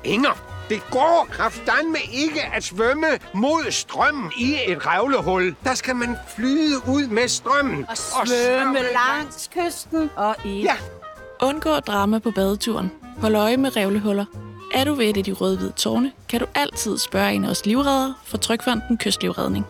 Inger, det går kraftedeme ikke at svømme mod strømmen i et revlehul. Der skal man flyde ud med strømmen. Og svømme langs kysten og i... Ja. Undgå drama på badeturen. Hold øje med revlehuller. Er du ved et af de røde-hvide tårne, kan du altid spørge en af os livreddere fra Trygfonden Kystlivredning.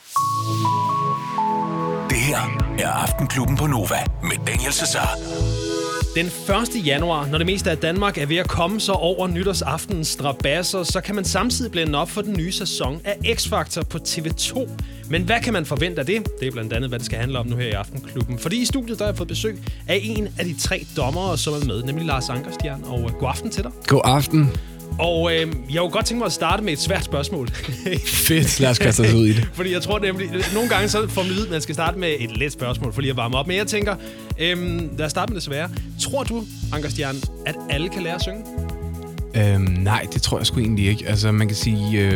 Det her er Aftenklubben på Nova med Daniel Cesar. Den 1. januar, når det meste af Danmark er ved at komme så over nytårsaftenens strabasser, så kan man samtidig blænde op for den nye sæson af X-Factor på TV2. Men hvad kan man forvente af det? Det er blandt andet, hvad det skal handle om nu her i Aftenklubben. Fordi i studiet, der har jeg fået besøg af en af de 3 dommere, som er med, nemlig Lars Ankerstjern. Og god aften til dig. God aften. Og jeg kunne godt tænke mig at starte med et svært spørgsmål. Fedt, lad os kaste os ud i det. Fordi jeg tror nemlig, nogle gange så får man at man skal starte med et let spørgsmål, for lige at varme op. Men jeg tænker, lad os starte med det svære. Tror du, Ankerstjern, at alle kan lære at synge? Nej, det tror jeg sgu egentlig ikke. Altså, man kan sige,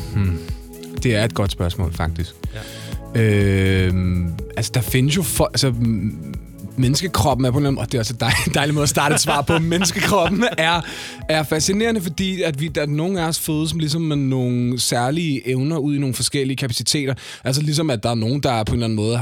det er et godt spørgsmål, faktisk. Ja. Altså, der findes jo menneskekroppen er på en eller anden måde, det er også en dejlig måde at starte et svar på. Menneskekroppen er fascinerende, fordi at der er nogle af os fødes ligesom med nogle særlige evner ud i nogle forskellige kapaciteter. Altså ligesom at der er nogen, der på en eller anden måde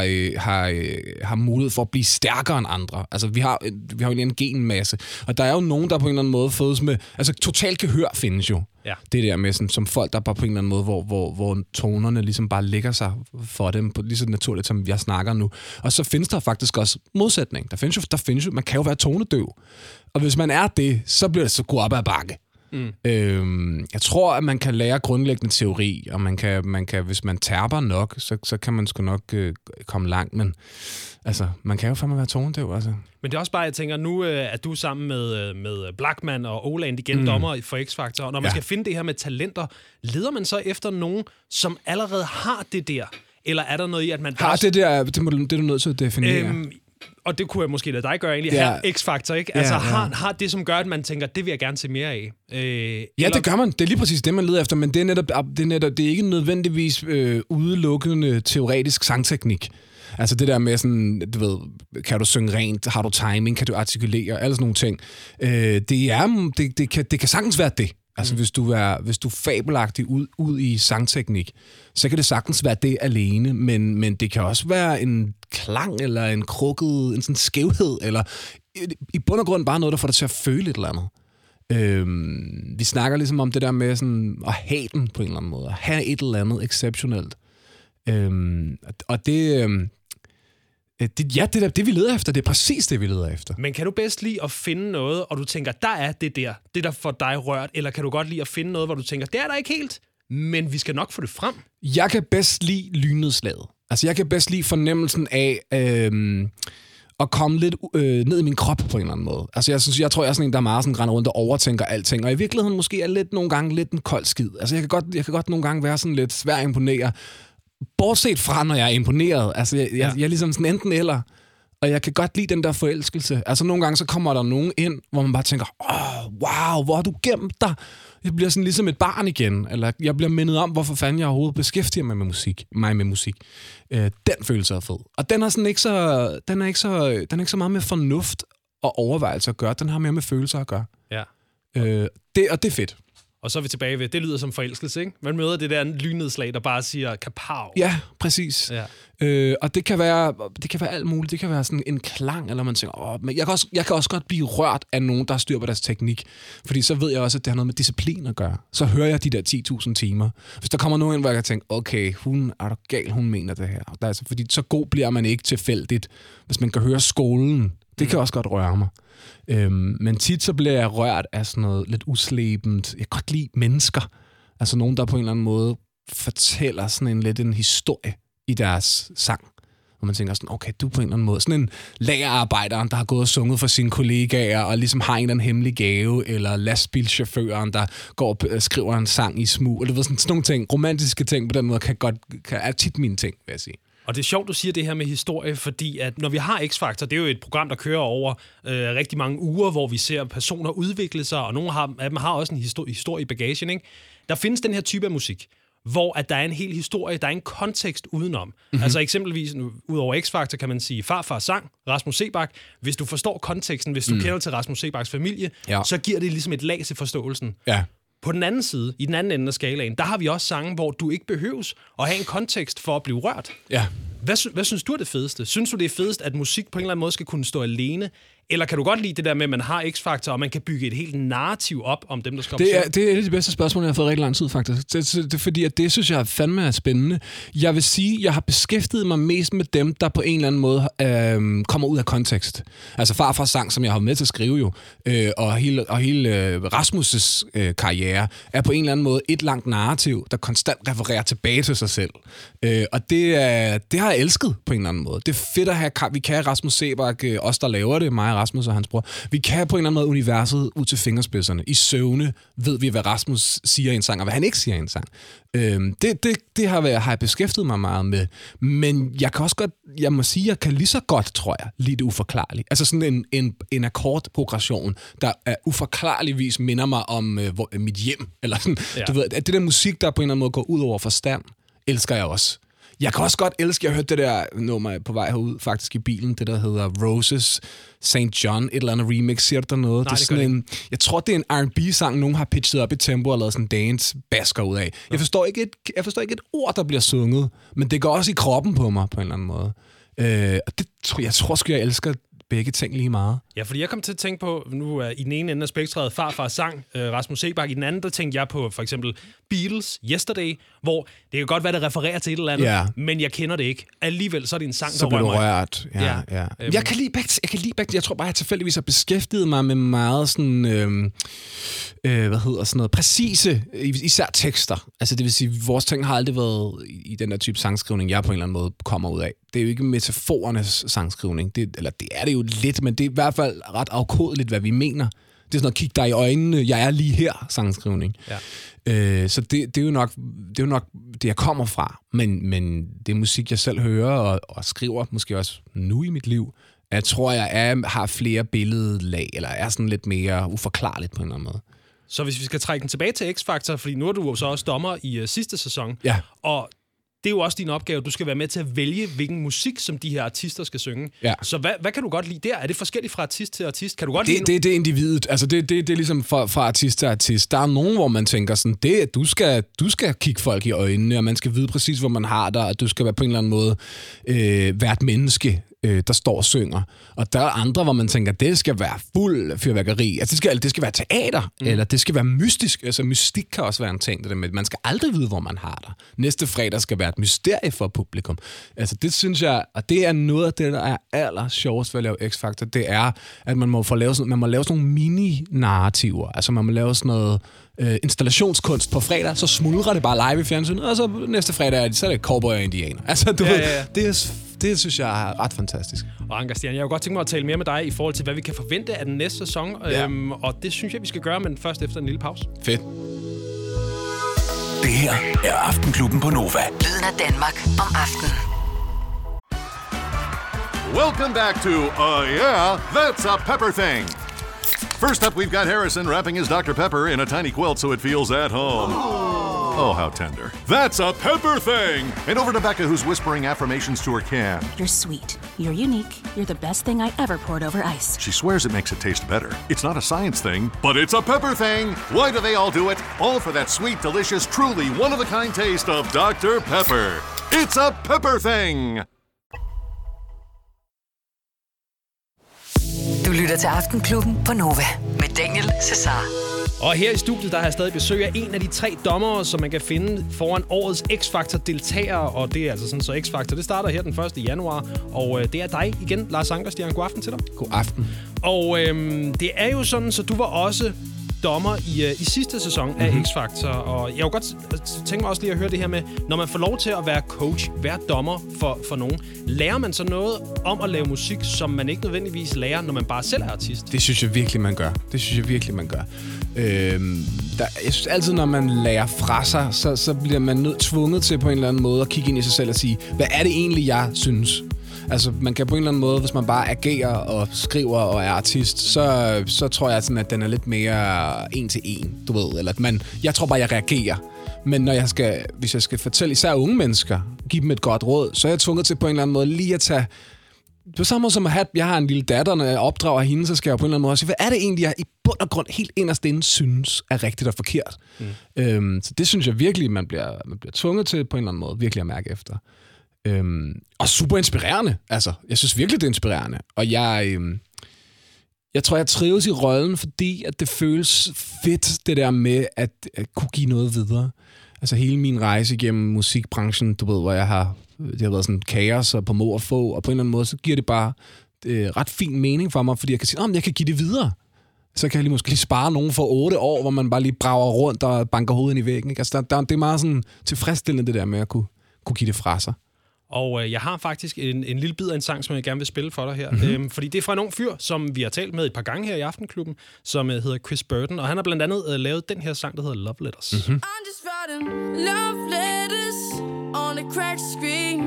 har mulighed for at blive stærkere end andre. Altså vi har jo en genmasse. Og der er jo nogen, der på en eller anden måde fødes med... Altså totalt gehør findes jo. Ja. Det der med sådan, som folk, der bare på en eller anden måde, hvor tonerne ligesom bare lægger sig for dem, på lige så naturligt, som jeg snakker nu. Og så findes der faktisk også modsætning. Der findes jo, man kan jo være tonedøv. Og hvis man er det, så bliver det så gå op ad bakke. Jeg tror, at man kan lære grundlæggende teori, og man kan hvis man terper nok, så kan man sgu nok komme langt, men altså, man kan jo fandme være tonedøv, altså. Men det er også bare, jeg tænker, nu er du sammen med Blachman og Oland igen dommer for X-Factor, og når man skal finde det her med talenter, leder man så efter nogen, som allerede har det der? Eller er der noget i, at man... Har det der, det er du nødt til at definere. Og det kunne jeg måske lade dig gøre egentlig, her X-Factor, ikke? Altså har det, som gør, at man tænker, det vil jeg gerne se mere af? Det gør man. Det er lige præcis det, man leder efter, men det er ikke nødvendigvis udelukkende teoretisk sangteknik. Altså det der med sådan, du ved, kan du synge rent, har du timing, kan du artikulere, alle sådan nogle ting. Det kan sagtens være det. Altså hvis du er fabelagtig ud i sangteknik, så kan det sagtens være det alene, men det kan også være en klang eller en krukket, en sådan skævhed, eller i bund og grund bare noget, der får dig til at føle et eller andet. Vi snakker ligesom om det der med sådan at have den på en eller anden måde, at have et eller andet exceptionelt. Og det vi leder efter, det er præcis det, vi leder efter. Men kan du bedst lide at finde noget, og du tænker, der er det der får dig rørt, eller kan du godt lide at finde noget, hvor du tænker, det er der ikke helt, men vi skal nok få det frem? Jeg kan bedst lide lynnedslaget. Altså, jeg kan bedst lide fornemmelsen af at komme lidt ned i min krop på en eller anden måde. Altså, jeg tror, jeg er sådan en, der er meget sådan render rundt og overtænker alting, og i virkeligheden måske er nogle gange lidt en kold skid. Altså, jeg kan godt nogle gange være sådan lidt svær at imponere. Bortset fra, når jeg er imponeret. Altså, jeg er ligesom sådan enten eller. Og jeg kan godt lide den der forelskelse. Altså, nogle gange så kommer der nogen ind, hvor man bare tænker, wow, hvor har du gemt dig? Jeg bliver sådan ligesom et barn igen. Eller jeg bliver mindet om, hvorfor fanden jeg overhovedet beskæftiger mig med musik. Den følelse er fed. Og den er sådan ikke så meget med fornuft og overvejelse at gøre. Den har mere med følelser at gøre. Ja. Det er fedt. Og så er vi tilbage ved, det lyder som forelskelse, ikke? Man møder det der lynnedslag, der bare siger kapow. Ja, præcis. Ja. Og det kan være alt muligt. Det kan være sådan en klang, eller man tænker, men jeg kan også godt blive rørt af nogen, der styr på deres teknik. Fordi så ved jeg også, at det har noget med disciplin at gøre. Så hører jeg de der 10.000 timer. Hvis der kommer nogen ind, hvor jeg kan tænke, okay, hun er da gal, hun mener det her. Altså, fordi så god bliver man ikke tilfældigt, hvis man kan høre skolen. Det kan også godt røre mig. Men tit så bliver jeg rørt af sådan noget lidt uslebent. Jeg kan godt lide mennesker. Altså nogen, der på en eller anden måde fortæller sådan en historie i deres sang. Hvor man tænker sådan, okay, du på en eller anden måde. Sådan en lagerarbejder, der har gået og sunget for sine kollegaer, og ligesom har en eller anden hemmelig gave, eller lastbilchaufføren, der går og skriver en sang i smug. Eller sådan nogle ting, romantiske ting på den måde, er tit mine ting, vil jeg sige. Og det er sjovt, du siger det her med historie, fordi at når vi har X-Factor, det er jo et program, der kører over rigtig mange uger, hvor vi ser personer udvikle sig, og nogle af dem har også en historie i bagagen, ikke? Der findes den her type af musik, hvor at der er en hel historie, der er en kontekst udenom. Mm-hmm. Altså eksempelvis, ud over X-Factor kan man sige, Farfar sang, Rasmus Seebach. Hvis du forstår konteksten, hvis du kender til Rasmus Seebachs familie, så giver det ligesom et lag til forståelsen. Ja. På den anden side, i den anden ende af skalaen, der har vi også sange, hvor du ikke behøves at have en kontekst for at blive rørt. Ja. Hvad synes du er det fedeste? Synes du, det er fedest, at musik på en eller anden måde skal kunne stå alene? Eller kan du godt lide det der med, at man har X-Factor, og man kan bygge et helt narrativ op om dem, der skal det er et af de bedste spørgsmål, jeg har fået rigtig lang tid, faktisk. Det er fordi, at det synes jeg fandme er spændende. Jeg vil sige, at jeg har beskæftiget mig mest med dem, der på en eller anden måde kommer ud af kontekst. Altså Farfars sang, som jeg har med til at skrive jo, og hele Rasmus' karriere, er på en eller anden måde et langt narrativ, der konstant refererer tilbage til sig selv. Og det har jeg elsket på en eller anden måde. Det er fedt at have, vi kan Rasmus Seebach, os der laver det, mig, Rasmus og hans bror. Vi kan på en eller anden måde universet ud til fingerspidserne. I søvne ved vi, hvad Rasmus siger i en sang, og hvad han ikke siger i en sang. Det har jeg beskæftiget mig meget med. Men jeg kan også godt, jeg må sige, jeg kan lige så godt, tror jeg, lide det uforklarligt. Altså sådan en akkordprogression, der er uforklarligvis minder mig om mit hjem. Eller sådan, du ved, at det der musik, der på en eller anden måde går ud over forstand, elsker jeg også. Jeg kan også godt elske, jeg har hørt det der nummer på vej herud, faktisk i bilen, det der hedder Roses, St. John, et eller andet remix, siger der noget? Nej, det er sådan jeg tror, det er en R&B-sang, nogen har pitchet op i tempo og lavet sådan dance-basker ud af. Jeg forstår ikke et ord, der bliver sunget, men det går også i kroppen på mig, på en eller anden måde. Og jeg tror sgu, jeg elsker begge ting lige meget. Ja, fordi jeg kom til at tænke på, nu i den ene ende af spektret, Farfar sang, Rasmus Seebach, i den anden, der tænkte jeg på for eksempel Beatles, Yesterday, hvor det kan godt være, det refererer til et eller andet, men jeg kender det ikke. Alligevel så er det en sang, så der rørt. Ja. Jeg kan lide begge. Jeg tror bare, jeg tilfældigvis har beskæftiget mig med meget sådan, præcise, især tekster. Altså det vil sige, vores ting har aldrig været i den der type sangskrivning, jeg på en eller anden måde kommer ud af. Det er jo ikke metaforernes sangskrivning. Det er det jo lidt, men det er i hvert fald ret afkodeligt, hvad vi mener. Det er sådan noget, kig dig i øjnene, jeg er lige her, sangskrivning. Ja. Så det er jo nok det, jeg kommer fra. Men det er musik, jeg selv hører og skriver, måske også nu i mit liv. Jeg tror, har flere billedlag, eller er sådan lidt mere uforklarligt på en eller anden måde. Så hvis vi skal trække den tilbage til X-Factor, fordi nu er du jo så også dommer i sidste sæson, og det er jo også din opgave. Du skal være med til at vælge, hvilken musik, som de her artister skal synge. Ja. Så hvad kan du godt lide der? Er det forskelligt fra artist til artist? Kan du godt lide det er individet. Altså det er ligesom fra artist til artist. Der er nogen, hvor man tænker sådan, du skal kigge folk i øjnene, og man skal vide præcis, hvor man har dig, og du skal være på en eller anden måde være et menneske, der står og synger. Og der er andre, hvor man tænker, det skal være fuld fyrværkeri. Altså det skal være teater, eller det skal være mystisk. Altså mystik kan også være en ting. Det med, man skal aldrig vide, hvor man har dig. Næste fredag skal være et mysterie for publikum. Altså det synes jeg, og det er noget af det, der er aller sjovest ved at lave X-Factor, det er, at man må lave sådan nogle mini-narrativer. Altså man må lave sådan noget installationskunst på fredag, så smuldrer det bare live i fjernsynet, og så næste fredag så er det cowboy og indianer. Altså du ved, det synes jeg er ret fantastisk. Og Anker Stian, jeg kunne godt tænke mig at tale mere med dig i forhold til, hvad vi kan forvente af den næste sæson. Og det synes jeg, vi skal gøre, men først efter en lille pause. Fedt. Det her er Aftenklubben på Nova. Lyden af Danmark om aftenen. Welcome back to Yeah, That's a Pepper Thing. First up, we've got Harrison wrapping his Dr. Pepper in a tiny quilt so it feels at home. Oh, how tender. That's a Pepper Thing! And over to Becca, who's whispering affirmations to her can. You're sweet. You're unique. You're the best thing I ever poured over ice. She swears it makes it taste better. It's not a science thing, but it's a Pepper Thing! Why do they all do it? All for that sweet, delicious, truly one-of-a-kind taste of Dr. Pepper. It's a Pepper Thing! Du lytter til Aftenklubben på Nova med Daniel Cesar. Og her i studiet, der har jeg stadig besøg af en af de 3 dommere, som man kan finde foran årets X-Factor-deltagere. Og det er altså sådan, så X-Factor, det starter her den 1. januar. Og det er dig igen, Lars Anker Stian. God aften til dig. God aften. Og det er jo sådan, så du var også dommer i sidste sæson af X-Factor. Og jeg kunne godt tænke mig også lige at høre det her med, når man får lov til at være coach, være dommer for nogen, lærer man så noget om at lave musik, som man ikke nødvendigvis lærer, når man bare selv er artist? Det synes jeg virkelig, man gør. Jeg synes altid, når man lærer fra sig, så bliver man tvunget til på en eller anden måde at kigge ind i sig selv og sige, hvad er det egentlig, jeg synes? Altså, man kan på en eller anden måde, hvis man bare agerer og skriver og er artist, så tror jeg sådan, at den er lidt mere en til en, du ved. Eller at jeg tror bare, jeg reagerer. Men hvis jeg skal fortælle især unge mennesker, give dem et godt råd, så er jeg tvunget til på en eller anden måde lige at tage... På samme måde som at jeg har en lille datter, når jeg opdrager hende, så skal jeg på en eller anden måde sige, hvad er det egentlig, jeg i bund og grund helt inderst inde synes er rigtigt og forkert? Så det synes jeg virkelig, man bliver tvunget til på en eller anden måde virkelig at mærke efter. Og super inspirerende. Altså, jeg synes virkelig, det er inspirerende. Og jeg tror, jeg trives i rollen, fordi at det føles fedt, det der med at kunne give noget videre. Altså hele min rejse igennem musikbranchen, du ved, hvor det har været sådan kaos og på må og få, og på en eller anden måde, så giver det bare ret fin mening for mig, fordi jeg kan sige, jeg kan give det videre. Så kan jeg måske lige spare nogen for 8 år, hvor man bare lige brager rundt og banker hovedet i væggen. Ikke? Altså, det er meget sådan tilfredsstillende, det der med at kunne give det fra sig. Og jeg har faktisk en lille bid af en sang, som jeg gerne vil spille for dig her. Fordi det er fra en ung fyr, som vi har talt med et par gange her i Aftenklubben, som hedder Chris Burton. Og han har blandt andet lavet den her sang, der hedder Love Letters. I'm just writing love letters on a cracked screen.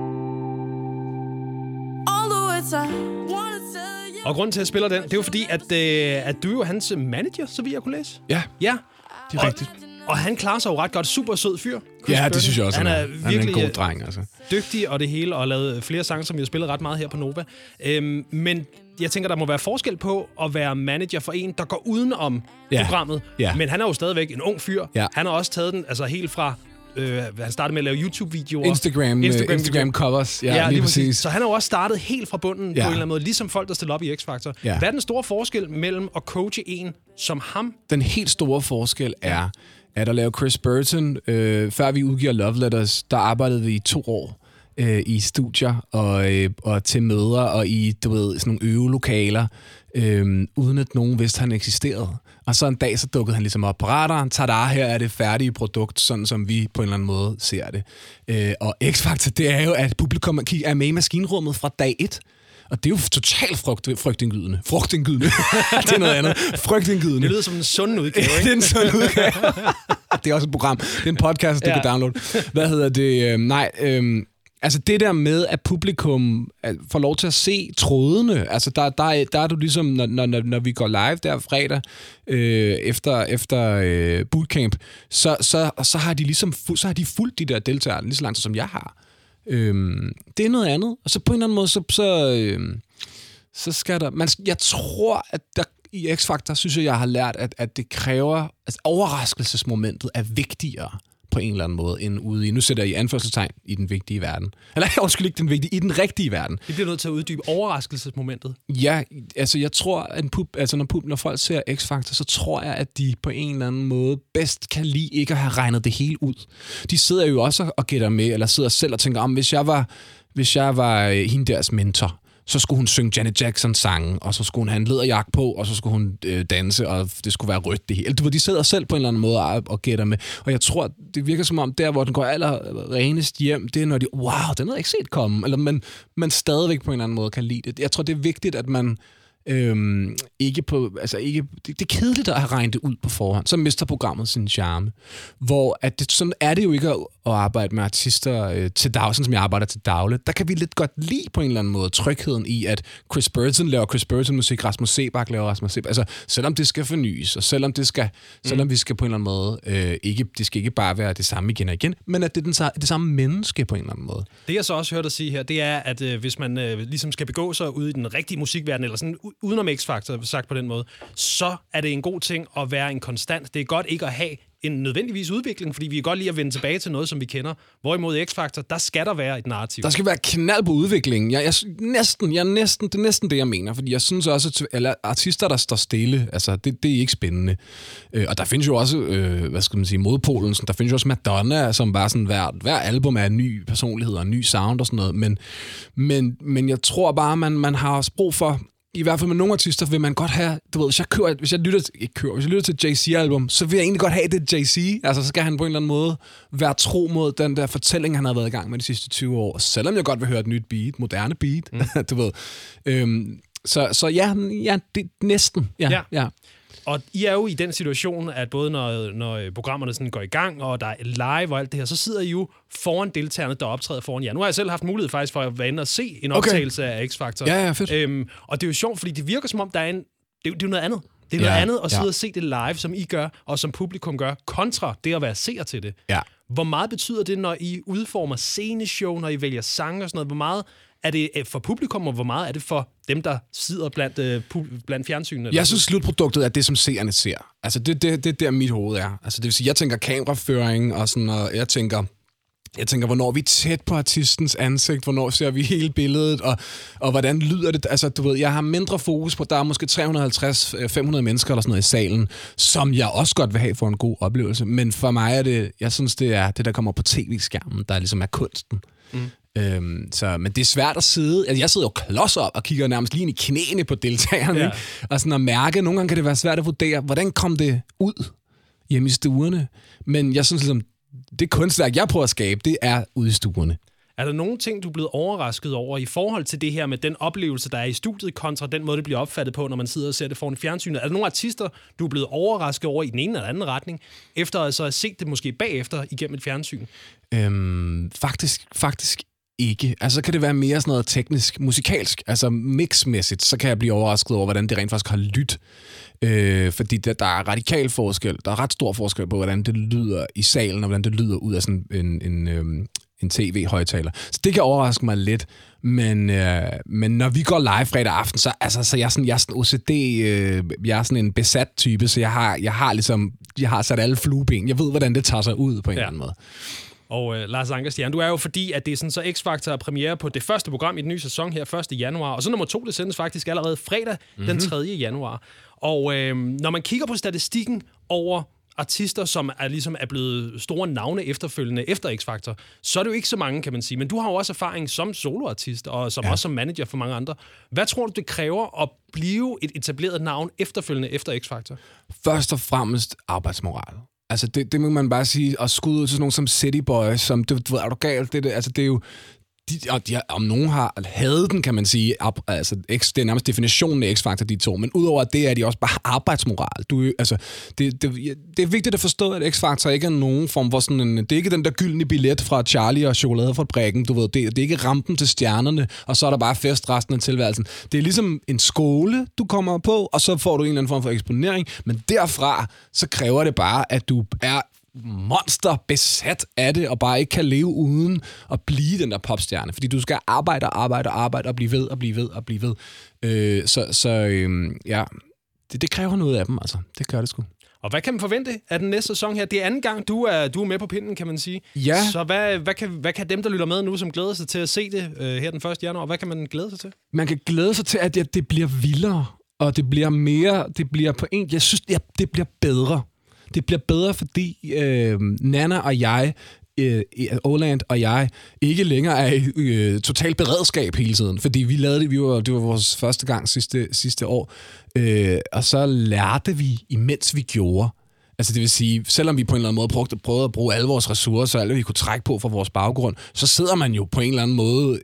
All the words I wanna tell you. Og grunden til, at jeg spiller den, det er jo fordi, at du er jo hans manager, så vidt jeg kunne læse. Ja, det er rigtigt. Og han klarer sig jo ret godt. Super sød fyr. Ja, det synes jeg også. Han er virkelig en god dreng, altså. Dygtig og det hele, og har lavet flere sange, som vi har spillet ret meget her på Nova. Men jeg tænker, der må være forskel på at være manager for en, der går udenom programmet. Ja. Men han er jo stadigvæk en ung fyr. Ja. Han har også taget den altså helt fra... han startede med at lave YouTube-videoer. Instagram covers. Ja, lige præcis. Så han har jo også startet helt fra bunden på en eller anden måde, ligesom folk, der stiller op i X-Factor. Ja. Hvad er den store forskel mellem at coache en som ham? Den helt store forskel er, at at lave Chris Burton, før vi udgiver Love Letters, der arbejdede vi i 2 år i studier og til møder og i, du ved, sådan nogle øvelokaler, uden at nogen vidste, han eksisterede. Og så en dag, så dukkede han ligesom op på radaren. Tada, her er det færdige produkt, sådan som vi på en eller anden måde ser det. Og X-Factor, det er jo, at publikum er med i maskinrummet fra dag 1. Og det er jo totalt frygtindgydende. Frugtindgydende. Det er noget andet. Frygtindgydende. Det lyder som en sund udgave, ikke? Det er en sund udgave. Det er også et program. Det er en podcast, du kan downloade. Hvad hedder det? Altså det der med, at publikum får lov til at se trådene, altså der er du ligesom, når vi går live der fredag efter bootcamp, så har de ligesom så har de fulgt de der deltagere lige så langt som jeg har. Det er noget andet, og så på en eller anden måde, så skal der... Jeg tror, at der i X-Factor, synes jeg har lært, at det kræver... Altså overraskelsesmomentet er vigtigere på en eller anden måde, end ude i... Nu sætter jeg i anførselstegn i den vigtige verden. Eller undskyld, ikke den vigtige, i den rigtige verden. Vi bliver nødt til at uddybe overraskelsesmomentet. Ja, altså jeg tror, at når folk ser X-Factor, så tror jeg, at de på en eller anden måde bedst kan lide ikke at have regnet det hele ud. De sidder jo også og gætter med, eller sidder selv og tænker, hvis jeg var hende deres mentor, så skulle hun synge Janet Jackson sange, og så skulle hun have en læderjakke på, og så skulle hun danse, og det skulle være rødt det hele. De sidder selv på en eller anden måde og gætter med. Og jeg tror, det virker som om, der hvor den går allerrenest hjem, det er når de, wow, den havde jeg ikke set komme. Eller man stadigvæk på en eller anden måde kan lide det. Jeg tror, det er vigtigt, at man ikke, det er kedeligt at have regnet det ud på forhånd. Så mister programmet sin charme. Hvor sådan er det jo ikke at arbejde med artister til daglig, som jeg arbejder til dagligt. Der kan vi lidt godt lide på en eller anden måde trygheden i, at Chris Burton laver Chris Burton musik, Rasmus Seebach laver Rasmus Seebach. Altså, selvom det skal fornyes, og selvom vi skal på en eller anden måde, det skal ikke bare være det samme igen og igen, men at det er det samme menneske på en eller anden måde. Det jeg så også hørt dig sige her, det er, at hvis man ligesom skal begå sig ude i den rigtige musikverden, eller sådan udenom X-Factor, sagt på den måde, så er det en god ting at være en konstant. Det er godt ikke at have en nødvendigvis udvikling, fordi vi kan godt lide at vende tilbage til noget, som vi kender. Hvorimod X-Factor, der skal der være et narrativ. Der skal være knald på udviklingen. Det er næsten det, jeg mener. Fordi jeg synes også, at artister, der står stille, altså, det er ikke spændende. Og der findes jo også, modpolen. Der findes jo også Madonna, som bare sådan, hver album er en ny personlighed og en ny sound og sådan noget. Men jeg tror bare, man har også brug for, i hvert fald med nogle artister, vil man godt have, du ved, hvis jeg lytter til Jay-Z-album, så vil jeg egentlig godt have det Jay-Z. Altså, så skal han på en eller anden måde være tro mod den der fortælling, han har været i gang med de sidste 20 år. Selvom jeg godt vil høre et nyt beat, moderne beat, du ved. Så ja, det næsten. Ja. Og I er jo i den situation, at både når programmerne sådan går i gang, og der er live og alt det her, så sidder I jo foran deltagerne, der optræder foran jer. Nu har jeg selv haft mulighed faktisk for at være inde og se en optagelse af X-Factor. Ja, fedt. Og det er jo sjovt, fordi det virker som om, der er det er jo noget andet. Det er noget andet at sidde og se det live, som I gør, og som publikum gør, kontra det at være seer til det. Ja. Hvor meget betyder det, når I udformer sceneshow, når I vælger sange og sådan noget? Hvor meget er det for publikum, og hvor meget er det for dem, der sidder blandt fjernsynene? Jeg synes, slutproduktet er det, som seerne ser. Altså, det er der, mit hoved er. Altså, det vil sige, jeg tænker kameraføring, og sådan, og jeg tænker, hvornår er vi tæt på artistens ansigt, hvornår ser vi hele billedet, og hvordan lyder det? Altså, du ved, jeg har mindre fokus på, der er måske 350-500 mennesker eller sådan noget i salen, som jeg også godt vil have for en god oplevelse. Men for mig er det, jeg synes, det er det, der kommer på tv-skærmen, der ligesom er kunsten. Men det er svært at sidde. Altså, jeg sidder jo klods op og kigger nærmest lige ind i knæene på deltagerne, ikke? Og sådan at mærke, nogle gange kan det være svært at vurdere, hvordan kom det ud hjemme i stuerne. Men jeg synes ligesom, det kunstværk, jeg prøver at skabe, det er ude i stuerne. Er der nogle ting, du er blevet overrasket over i forhold til det her med den oplevelse, der er i studiet, kontra den måde, det bliver opfattet på, når man sidder og ser det foran fjernsynet? Er der nogle artister, du er blevet overrasket over i den ene eller anden retning, efter at så have set det måske bagefter igennem et fjernsyn? Faktisk ikke. Altså, så kan det være mere sådan noget teknisk, musikalsk, altså mixmæssigt, så kan jeg blive overrasket over, hvordan det rent faktisk har lyttet. Fordi der er radikal forskel, der er ret stor forskel på, hvordan det lyder i salen, og hvordan det lyder ud af sådan en tv-højtaler. Så det kan overraske mig lidt, men når vi går live fredag aften, så jeg er sådan OCD, jeg er sådan en besat type, så jeg har sat alle flueben. Jeg ved, hvordan det tager sig ud på en eller anden måde. Og Lars Ankerstjerne, du er jo fordi, at det er sådan så X-Factor er premiere på det første program i den nye sæson her 1. januar, og så nummer 2, det sendes faktisk allerede fredag den 3. januar. Og når man kigger på statistikken over artister, som er blevet store navne efterfølgende efter X-Factor, så er det jo ikke så mange, kan man sige. Men du har jo også erfaring som soloartist, og også som manager for mange andre. Hvad tror du, det kræver at blive et etableret navn efterfølgende efter X-Factor? Først og fremmest arbejdsmoral. Altså, det må man bare sige, og skud ud til sådan nogle som City Boys, som, du ved, er du galt? Det er jo... om nogen har hadet den, kan man sige. Altså, det er nærmest definitionen af X-Factor, de to. Men udover det er de også bare arbejdsmoral. Det er vigtigt at forstå, at X-Factor ikke er nogen form for sådan en... Det er ikke den der gyldne billet fra Charlie og chokoladefabrikken, du ved. Det er ikke rampen til stjernerne, og så er der bare fest resten af tilværelsen. Det er ligesom en skole, du kommer på, og så får du en eller anden form for eksponering. Men derfra, så kræver det bare, at du er monster besat af det, og bare ikke kan leve uden at blive den der popstjerne. Fordi du skal arbejde og blive ved. Det kræver noget af dem, altså. Det gør det sgu. Og hvad kan man forvente af den næste sæson her? Det er anden gang, du er med på pinden, kan man sige. Ja. Så hvad kan dem, der lytter med nu, som glæder sig til at se det her den 1. januar, hvad kan man glæde sig til? Man kan glæde sig til, at det bliver vildere, og det bliver mere, jeg synes, det bliver bedre. Det bliver bedre, fordi Nana og jeg, Åland og jeg, ikke længere er i totalt beredskab hele tiden. Fordi vi lavede det, det var vores første gang sidste år. Og så lærte vi, imens vi gjorde. Altså det vil sige, selvom vi på en eller anden måde prøvede at bruge alle vores ressourcer, alt vi kunne trække på fra vores baggrund, så sidder man jo på en eller anden måde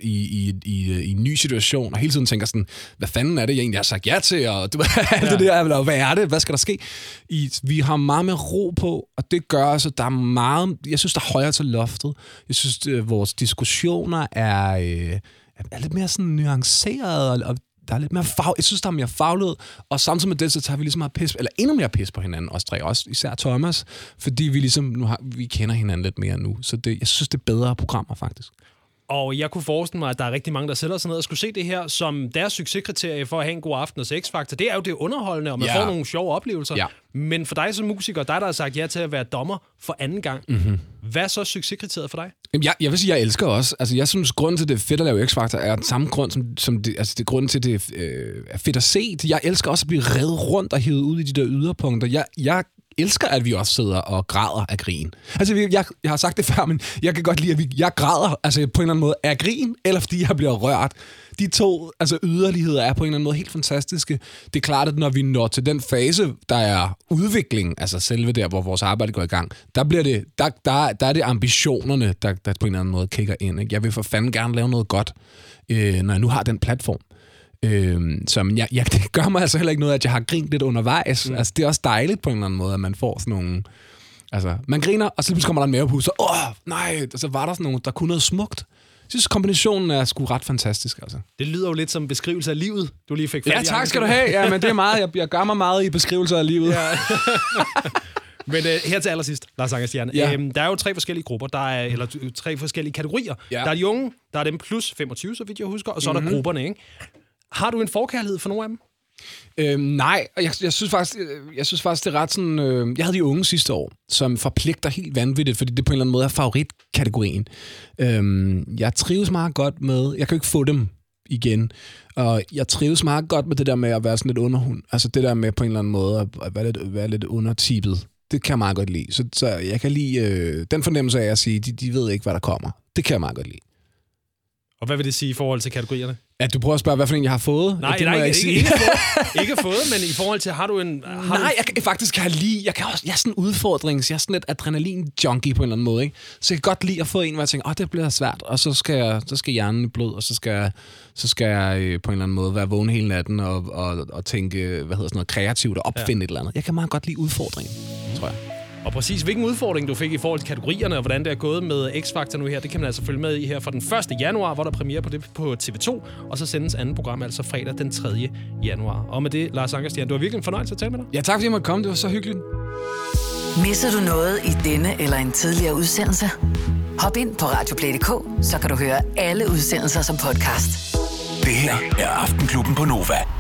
i en ny situation, og hele tiden tænker sådan, hvad fanden er det, jeg egentlig har sagt ja til, og alt det der, hvad er det, hvad skal der ske? Vi har meget mere ro på, og det gør så, der er meget, jeg synes, der er højere til loftet. Jeg synes, vores diskussioner er lidt mere sådan nuancerede, og der er lidt mere jeg synes, der er mere faglighed, og samtidig med det, så tager vi ligesom endnu mere pis på hinanden, os tre, også især Thomas, fordi vi ligesom, vi kender hinanden lidt mere nu, så jeg synes, det er bedre programmer, faktisk. Og jeg kunne forestille mig, at der er rigtig mange, der sætter sig ned og skulle se det her som deres succeskriterie for at have en god aften hos X-Factor. Det er jo det underholdende, og man får nogle sjove oplevelser. Ja. Men for dig som musiker, dig der har sagt ja til at være dommer for anden gang, hvad er så succeskriteriet for dig? Jeg vil sige, jeg elsker også. Altså, jeg synes, grunden til, det er fedt at lave X-Factor, er den samme grund, som det, altså det grunden til, det er fedt at se. Jeg elsker også at blive revet rundt og hivet ud i de der yderpunkter. Jeg elsker, at vi også sidder og græder af grin. Altså, jeg har sagt det før, men jeg kan godt lide, at jeg græder altså på en eller anden måde af grin, eller fordi jeg bliver rørt. De to yderligheder er på en eller anden måde helt fantastiske. Det er klart, at når vi når til den fase, der er udvikling, altså selve der, hvor vores arbejde går i gang, der er det ambitionerne, der på en eller anden måde kigger ind. Ikke? Jeg vil for fanden gerne lave noget godt, når jeg nu har den platform. Som det gør mig altså heller ikke noget, at jeg har grint lidt undervejs. Altså, det er også dejligt på en eller anden måde, at man får sådan nogle... Altså, man griner, og så kommer der en mavepus, og nej, og så var der sådan nogle, der kunne noget smukt. Jeg synes, kombinationen er sgu ret fantastisk, altså. Det lyder jo lidt som en beskrivelse af livet, du lige fik fat i. Ja, tak skal du have. Ja, men det er meget, jeg gør mig meget i beskrivelser af livet. Ja. Men her til allersidst, Lars Ankerstjerne. Ja. Der er jo 3 forskellige grupper, eller 3 forskellige kategorier. Ja. Der er de unge, der er dem plus 25, så vidt jeg husker, og så er der grupperne, ikke? Har du en forkærlighed for nogle af dem? Nej, og jeg synes faktisk, det er ret sådan... jeg havde de unge sidste år, som forpligter helt vanvittigt, fordi det på en eller anden måde er favoritkategorien. Jeg trives meget godt med... Jeg kan jo ikke få dem igen. Og jeg trives meget godt med det der med at være sådan lidt underhund. Altså det der med på en eller anden måde at være lidt undertippet. Det kan jeg meget godt lide. Så jeg kan lide den fornemmelse af at sige, de ved ikke, hvad der kommer. Det kan jeg meget godt lide. Og hvad vil det sige i forhold til kategorierne? At du prøver at spørge, hvad for en jeg har fået? Nej, det må jeg ikke sige. Ikke fået, men i forhold til, har du en... Jeg faktisk kan lide... Jeg er sådan en udfordring, så jeg er sådan lidt adrenalin-junkie på en eller anden måde, ikke? Så jeg kan godt lide at få en, hvor jeg tænker, det bliver svært, og så skal hjernen i blod, og så skal jeg på en eller anden måde være vågen hele natten og tænke, kreativt og opfinde et eller andet. Jeg kan meget godt lide udfordringen, tror jeg. Og præcis hvilken udfordring du fik i forhold til kategorierne, og hvordan det er gået med X-Factor nu her, det kan man altså følge med i her fra den 1. januar, hvor der er premiere på det på TV2, og så sendes andet program altså fredag den 3. januar. Og med det, Lars Ankerstjerne, du har virkelig en fornøjelse at tale med dig. Ja, tak fordi jeg måtte komme. Det var så hyggeligt. Misser du noget i denne eller en tidligere udsendelse? Hop ind på radioplay.dk, så kan du høre alle udsendelser som podcast. Det her er Aftenklubben på Nova.